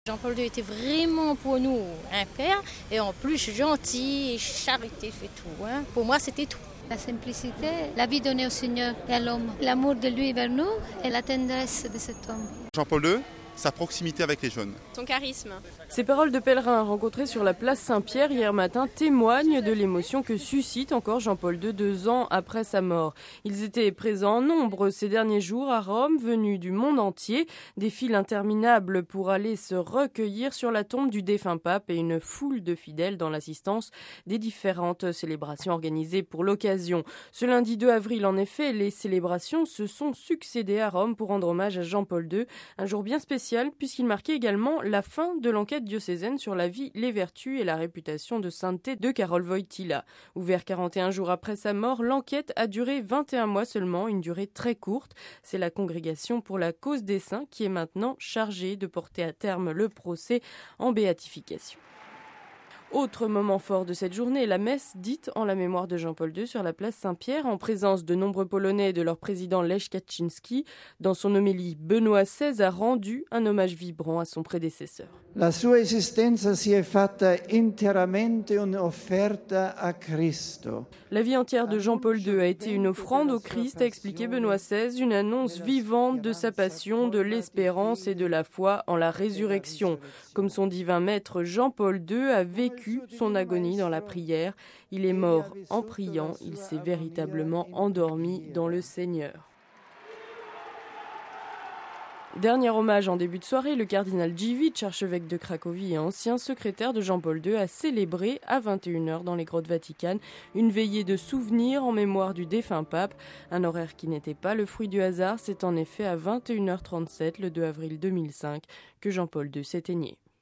Jean-Paul II était vraiment pour nous un père et en plus gentil et charitatif et tout. Pour moi, c'était tout. La simplicité, la vie donnée au Seigneur et à l'homme, l'amour de lui vers nous et la tendresse de cet homme. Jean-Paul II, sa proximité avec les jeunes. Son charisme. Ces paroles de pèlerins rencontrés sur la place Saint-Pierre hier matin témoignent de l'émotion que suscite encore Jean-Paul II 2 ans après sa mort. Ils étaient présents en nombre ces derniers jours à Rome, venus du monde entier. Des files interminables pour aller se recueillir sur la tombe du défunt pape et une foule de fidèles dans l'assistance des différentes célébrations organisées pour l'occasion. Ce lundi 2 avril, en effet, les célébrations se sont succédées à Rome pour rendre hommage à Jean-Paul II. Un jour bien spécial puisqu'il marquait également la fin de l'enquête diocésaine sur la vie, les vertus et la réputation de sainteté de Karol Wojtyła. Ouvert 41 jours après sa mort, l'enquête a duré 21 mois seulement, une durée très courte. C'est la Congrégation pour la cause des saints qui est maintenant chargée de porter à terme le procès en béatification. Autre moment fort de cette journée, la messe dite en la mémoire de Jean-Paul II sur la place Saint-Pierre en présence de nombreux Polonais et de leur président Lech Kaczynski. Dans son homélie, Benoît XVI a rendu un hommage vibrant à son prédécesseur. La sua esistenza si è fatta interamente un'offerta a Cristo. La vie entière de Jean-Paul II a été une offrande au Christ, a expliqué Benoît XVI, une annonce vivante de sa passion, de l'espérance et de la foi en la résurrection. Comme son divin maître, Jean-Paul II a vécu son agonie dans la prière. Il est mort en priant, il s'est véritablement endormi dans le Seigneur. Dernier hommage en début de soirée, le cardinal Dziwisz, archevêque de Cracovie et ancien secrétaire de Jean-Paul II, a célébré à 21h dans les grottes vaticanes une veillée de souvenirs en mémoire du défunt pape. Un horaire qui n'était pas le fruit du hasard, c'est en effet à 21h37 le 2 avril 2005 que Jean-Paul II s'éteignait.